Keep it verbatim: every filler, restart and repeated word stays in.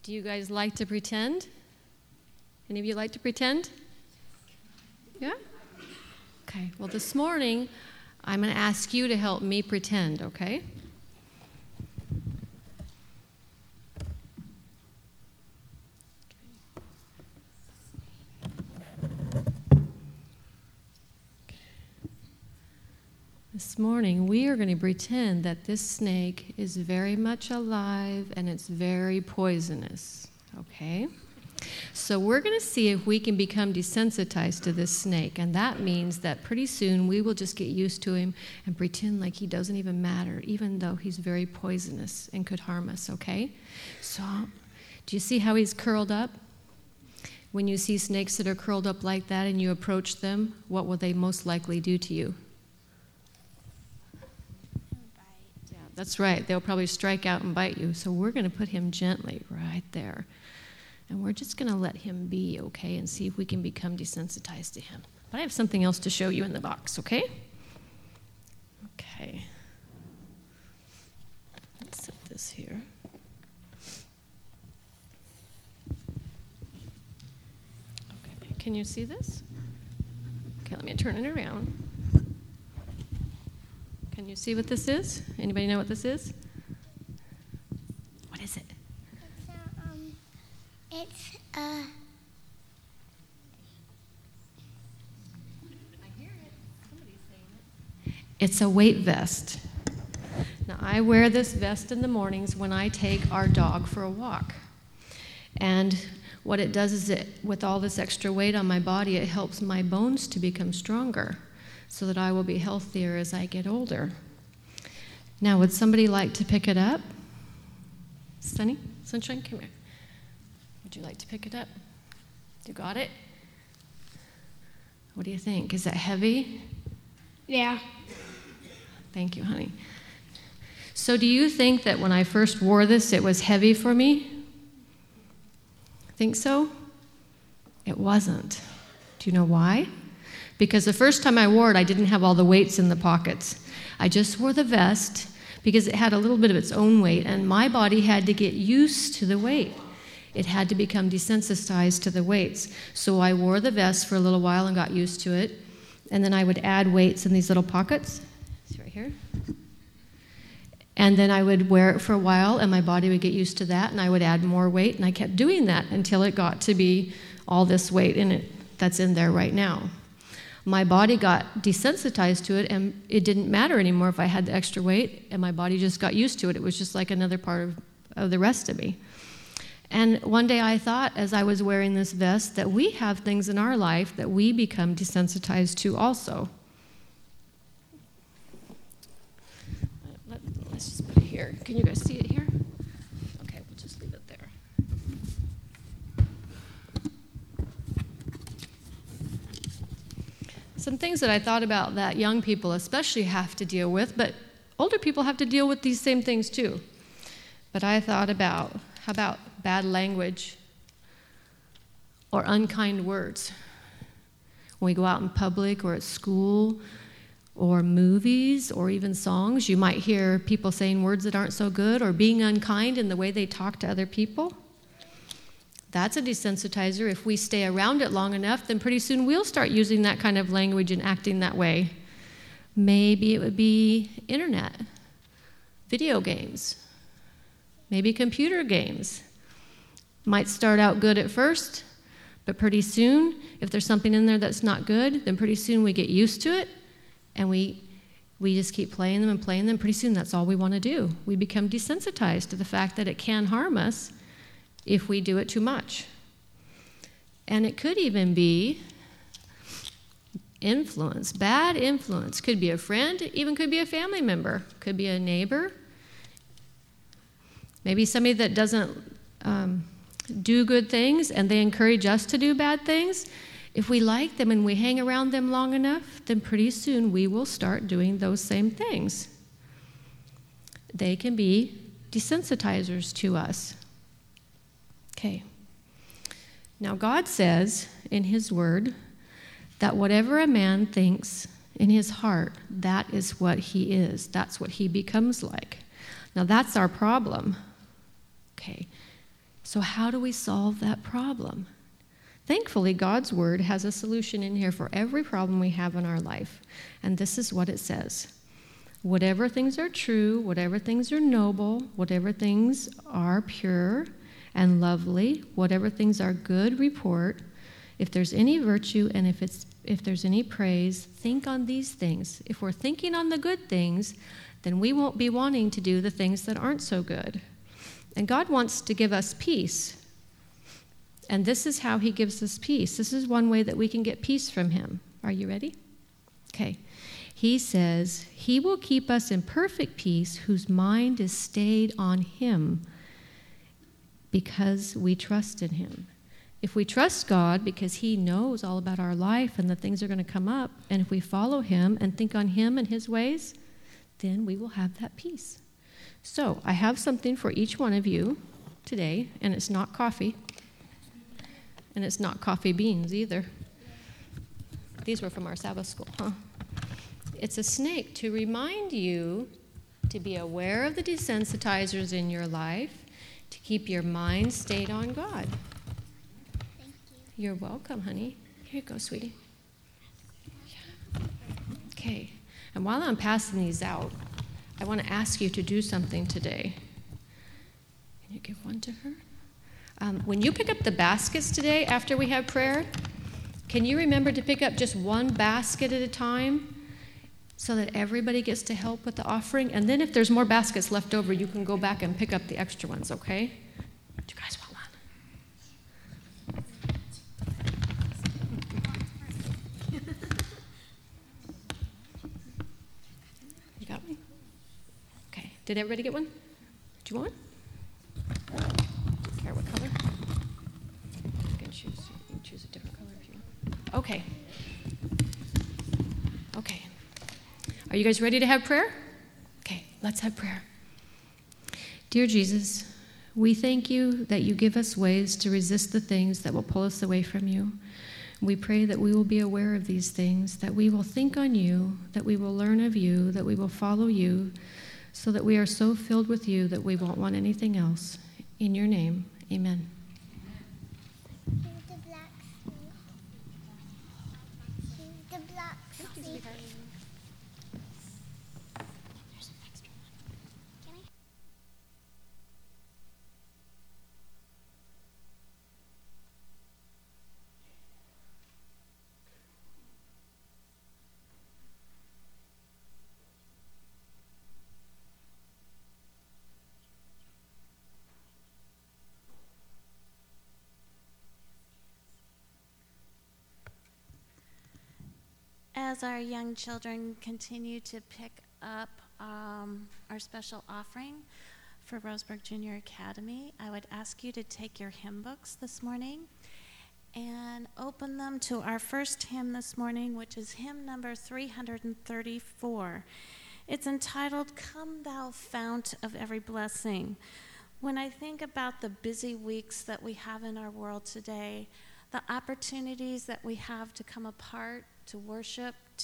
Do you guys like to pretend? Any of you like to pretend? Yeah? Okay, well this morning, I'm going to ask you to help me pretend, okay? This morning, we are going to pretend that this snake is very much alive and it's very poisonous, okay? So we're going to see if we can become desensitized to this snake, and that means that pretty soon we will just get used to him and pretend like he doesn't even matter, even though he's very poisonous and could harm us, okay? So, do you see how he's curled up? When you see snakes that are curled up like that and you approach them, what will they most likely do to you? That's right. They'll probably strike out and bite you. So we're going to put him gently right there. And we're just going to let him be, okay, and see if we can become desensitized to him. But I have something else to show you in the box, okay? Okay. Let's set this here. Okay. Can you see this? Okay, let me turn it around. Can you see what this is? Anybody know what this is? What is it? It's a, um, it's a... I hear it. Somebody's saying it. It's a weight vest. Now, I wear this vest in the mornings when I take our dog for a walk. And what it does is it, with all this extra weight on my body, it helps my bones to become stronger, so that I will be healthier as I get older. Now, would somebody like to pick it up? Sunny? Sunshine, come here. Would you like to pick it up? You got it? What do you think? Is that heavy? Yeah. Thank you, honey. So do you think that when I first wore this, it was heavy for me? Think so? It wasn't. Do you know why? Because the first time I wore it, I didn't have all the weights in the pockets. I just wore the vest because it had a little bit of its own weight, and my body had to get used to the weight. It had to become desensitized to the weights. So I wore the vest for a little while and got used to it, and then I would add weights in these little pockets. See right here? And then I would wear it for a while, and my body would get used to that, and I would add more weight, and I kept doing that until it got to be all this weight in it that's in there right now. My body got desensitized to it, and it didn't matter anymore if I had the extra weight, and my body just got used to it. It was just like another part of, of the rest of me. And one day I thought, as I was wearing this vest, that we have things in our life that we become desensitized to also. Let, let's just put it here. Can you guys see it here? Okay, we'll just leave it there. Some things that I thought about that young people especially have to deal with, but older people have to deal with these same things too. But I thought about, how about bad language or unkind words? When we go out in public or at school or movies or even songs, you might hear people saying words that aren't so good or being unkind in the way they talk to other people. That's a desensitizer. If we stay around it long enough, then pretty soon we'll start using that kind of language and acting that way. Maybe it would be internet, video games, maybe computer games. Might start out good at first, but pretty soon, if there's something in there that's not good, then pretty soon we get used to it, and we we just keep playing them and playing them. Pretty soon, that's all we want to do. We become desensitized to the fact that it can harm us if we do it too much. And it could even be influence, bad influence. Could be a friend, even could be a family member, could be a neighbor, maybe somebody that doesn't um, do good things and they encourage us to do bad things. If we like them and we hang around them long enough, then pretty soon we will start doing those same things. They can be desensitizers to us. Okay. Now God says in his word that whatever a man thinks in his heart, that is what he is. That's what he becomes like. Now that's our problem. Okay. So how do we solve that problem? Thankfully, God's Word has a solution in here for every problem we have in our life. And this is what it says. Whatever things are true, whatever things are noble, whatever things are pure and lovely, whatever things are good report, if there's any virtue and if it's if there's any praise, think on these things. If we're thinking on the good things, then we won't be wanting to do the things that aren't so good. And God wants to give us peace. And this is how he gives us peace. This is one way that we can get peace from him. Are you ready? Okay. He says, he will keep us in perfect peace whose mind is stayed on him because we trust in him. If we trust God because he knows all about our life and the things are going to come up, and if we follow him and think on him and his ways, then we will have that peace. So I have something for each one of you today, and it's not coffee. And it's not coffee beans either. These were from our Sabbath school, huh? It's a snake to remind you to be aware of the desensitizers in your life, to keep your mind stayed on God. Thank you. You're welcome, honey. Here you go, sweetie. Yeah. Okay. And while I'm passing these out, I want to ask you to do something today. Can you give one to her? Um, when you pick up the baskets today after we have prayer, can you remember to pick up just one basket at a time so that everybody gets to help with the offering? And then if there's more baskets left over, you can go back and pick up the extra ones, okay? Do you guys want one? You got one? Okay. Did everybody get one? Do you want one? Care what color? You can choose. You can choose a different color if you want. Okay. Okay. Are you guys ready to have prayer? Okay, let's have prayer. Dear Jesus, we thank you that you give us ways to resist the things that will pull us away from you. We pray that we will be aware of these things, that we will think on you, that we will learn of you, that we will follow you, so that we are so filled with you that we won't want anything else. In your name, amen. Here's the black snake. Here's the black snake. There's an extra one. Can I? As our young children continue to pick up um, our special offering for Roseburg Junior Academy, I would ask you to take your hymn books this morning and open them to our first hymn this morning, which is hymn number three thirty-four. It's entitled, "Come Thou Fount of Every Blessing." When I think about the busy weeks that we have in our world today, the opportunities that we have to come apart, to worship